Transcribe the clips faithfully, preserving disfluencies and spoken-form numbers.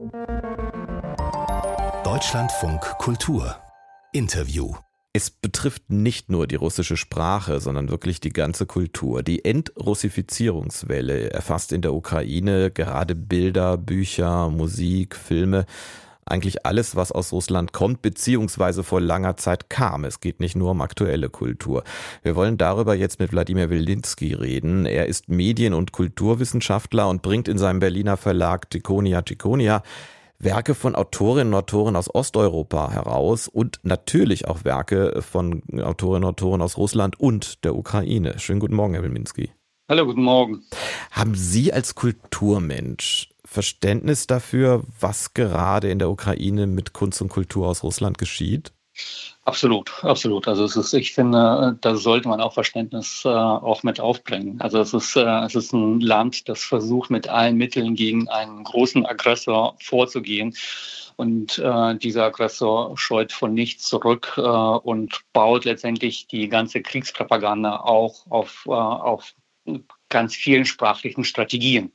Deutschlandfunk Kultur Interview. Es betrifft nicht nur die russische Sprache, sondern wirklich die ganze Kultur. Die Entrussifizierungswelle erfasst in der Ukraine gerade Bilder, Bücher, Musik, Filme, eigentlich alles, was aus Russland kommt, beziehungsweise vor langer Zeit kam. Es geht nicht nur um aktuelle Kultur. Wir wollen darüber jetzt mit Wladimir Willinsky reden. Er ist Medien- und Kulturwissenschaftler und bringt in seinem Berliner Verlag Tikhonija Tikhonija Werke von Autorinnen und Autoren aus Osteuropa heraus und natürlich auch Werke von Autorinnen und Autoren aus Russland und der Ukraine. Schönen guten Morgen, Herr Willinsky. Hallo, guten Morgen. Haben Sie als Kulturmensch Verständnis dafür, was gerade in der Ukraine mit Kunst und Kultur aus Russland geschieht? Absolut, absolut. Also es ist, ich finde, da sollte man auch Verständnis äh, auch mit aufbringen. Also es ist, äh, es ist ein Land, das versucht mit allen Mitteln gegen einen großen Aggressor vorzugehen. Und äh, dieser Aggressor scheut von nichts zurück äh, und baut letztendlich die ganze Kriegspropaganda auch auf, äh, auf ganz vielen sprachlichen Strategien.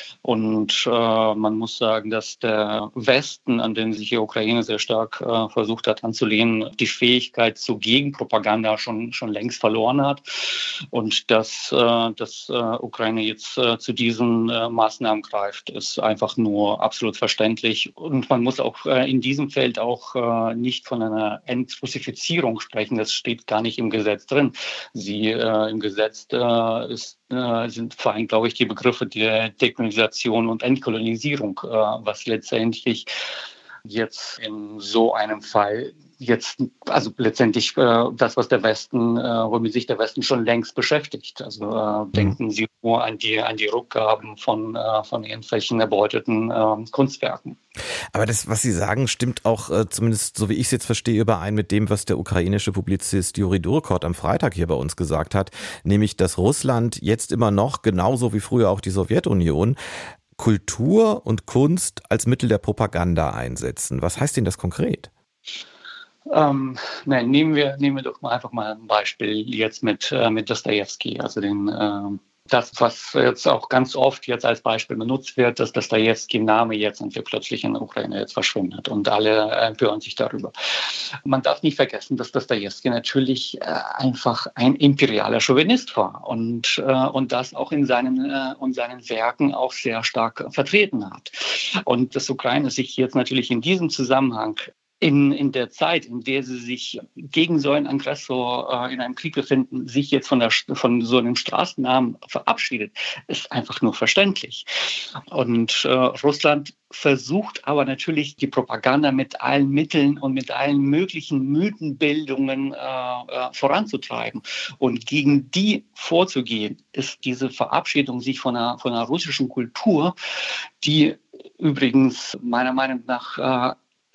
Und äh, man muss sagen, dass der Westen, an den sich die Ukraine sehr stark äh, versucht hat anzulehnen, die Fähigkeit zur Gegenpropaganda schon schon längst verloren hat. Und dass, äh, dass äh, Ukraine jetzt äh, zu diesen äh, Maßnahmen greift, ist einfach nur absolut verständlich. Und man muss auch äh, in diesem Feld auch äh, nicht von einer Entrussifizierung sprechen. Das steht gar nicht im Gesetz drin. Sie äh, im Gesetz äh, ist äh, sind vor allem, glaube ich, die Begriffe der Dekolonisation und Entkolonisierung, äh, was letztendlich jetzt in so einem Fall jetzt, also letztendlich äh, das, was der Westen, äh, womit sich der Westen schon längst beschäftigt. Also äh, mhm. denken Sie nur an die, an die Rückgaben von, äh, von irgendwelchen erbeuteten äh, Kunstwerken. Aber das, was Sie sagen, stimmt auch, äh, zumindest so wie ich es jetzt verstehe, überein mit dem, was der ukrainische Publizist Juri Durkot am Freitag hier bei uns gesagt hat, nämlich, dass Russland jetzt immer noch, genauso wie früher auch die Sowjetunion, Kultur und Kunst als Mittel der Propaganda einsetzen. Was heißt denn das konkret? Ähm, nein, nehmen wir, nehmen wir doch mal einfach mal ein Beispiel jetzt mit, äh, mit Dostojewski, also den, äh, das, was jetzt auch ganz oft jetzt als Beispiel benutzt wird, dass Dostojewski-Name jetzt und wir plötzlich in der Ukraine jetzt verschwindet und alle empören sich darüber. Man darf nicht vergessen, dass Dostojewski natürlich äh, einfach ein imperialer Chauvinist war und, äh, und das auch in seinen, äh, in seinen Werken auch sehr stark vertreten hat. Und dass Ukraine sich jetzt natürlich in diesem Zusammenhang In, in der Zeit, in der sie sich gegen so einen Aggressor äh, in einem Krieg befinden, sich jetzt von, der, von so einem Straßennamen verabschiedet, ist einfach nur verständlich. Und äh, Russland versucht aber natürlich die Propaganda mit allen Mitteln und mit allen möglichen Mythenbildungen äh, äh, voranzutreiben. Und gegen die vorzugehen, ist diese Verabschiedung sich von einer, von einer russischen Kultur, die übrigens meiner Meinung nach äh,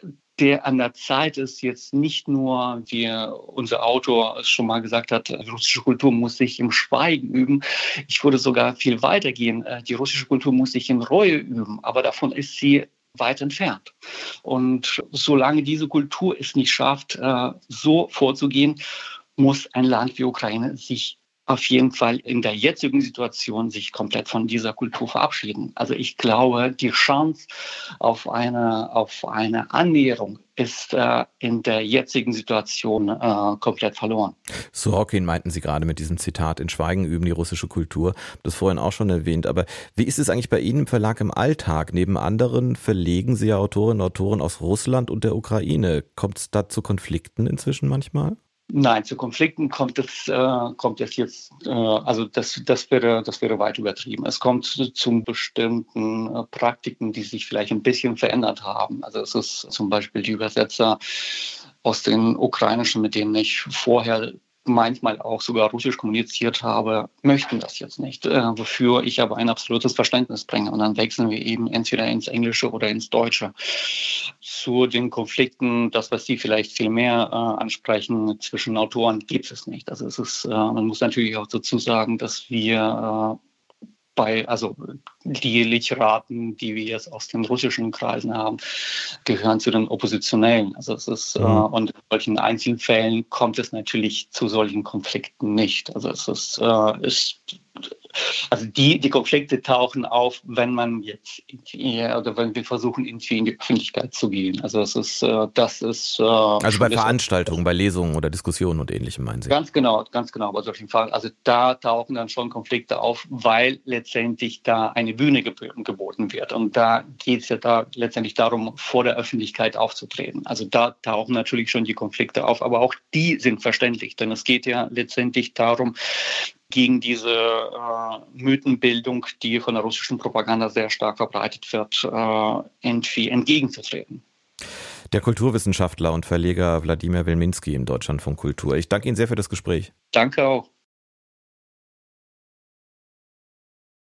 der an der Zeit ist, jetzt nicht nur, wie unser Autor es schon mal gesagt hat, die russische Kultur muss sich im Schweigen üben. Ich würde sogar viel weiter gehen. Die russische Kultur muss sich in Reue üben, aber davon ist sie weit entfernt. Und solange diese Kultur es nicht schafft, so vorzugehen, muss ein Land wie Ukraine sich auf jeden Fall in der jetzigen Situation sich komplett von dieser Kultur verabschieden. Also ich glaube, die Chance auf eine, auf eine Annäherung ist äh, in der jetzigen Situation äh, komplett verloren. Sorokin meinten Sie gerade mit diesem Zitat, in Schweigen üben die russische Kultur. Das vorhin auch schon erwähnt. Aber wie ist es eigentlich bei Ihnen im Verlag im Alltag? Neben anderen verlegen Sie ja Autorinnen und Autoren aus Russland und der Ukraine. Kommt es da zu Konflikten inzwischen manchmal? Nein, zu Konflikten kommt es, äh, kommt es jetzt, äh, also das, das wäre, das wäre weit übertrieben. Es kommt zu, zu bestimmten äh, Praktiken, die sich vielleicht ein bisschen verändert haben. Also es ist zum Beispiel die Übersetzer aus den Ukrainischen, mit denen ich vorher manchmal auch sogar Russisch kommuniziert habe, möchten das jetzt nicht, äh, wofür ich aber ein absolutes Verständnis bringe. Und dann wechseln wir eben entweder ins Englische oder ins Deutsche. Zu den Konflikten, das, was Sie vielleicht viel mehr äh, ansprechen, zwischen Autoren gibt es nicht. Also es ist, äh, man muss natürlich auch dazu sagen, dass wir äh, bei, also die Literaten, die wir jetzt aus den russischen Kreisen haben, gehören zu den Oppositionellen. Also es ist, mhm. äh, und in solchen Einzelfällen kommt es natürlich zu solchen Konflikten nicht. Also es ist, äh, ist Also die, die Konflikte tauchen auf, wenn man jetzt oder wenn wir versuchen, irgendwie in die Öffentlichkeit zu gehen. Also es ist, das ist äh, also bei Veranstaltungen, bei Lesungen oder Diskussionen und Ähnlichem meinen Sie? Ganz genau, ganz genau bei solchen Fragen. Also da tauchen dann schon Konflikte auf, weil letztendlich da eine Bühne geboten wird. Und da geht es ja da letztendlich darum, vor der Öffentlichkeit aufzutreten. Also da tauchen natürlich schon die Konflikte auf, aber auch die sind verständlich, denn es geht ja letztendlich darum, gegen diese äh, Mythenbildung, die von der russischen Propaganda sehr stark verbreitet wird, äh, irgendwie entgegenzutreten. Der Kulturwissenschaftler und Verleger Wladimir Wilminski im Deutschlandfunk Kultur. Ich danke Ihnen sehr für das Gespräch. Danke auch.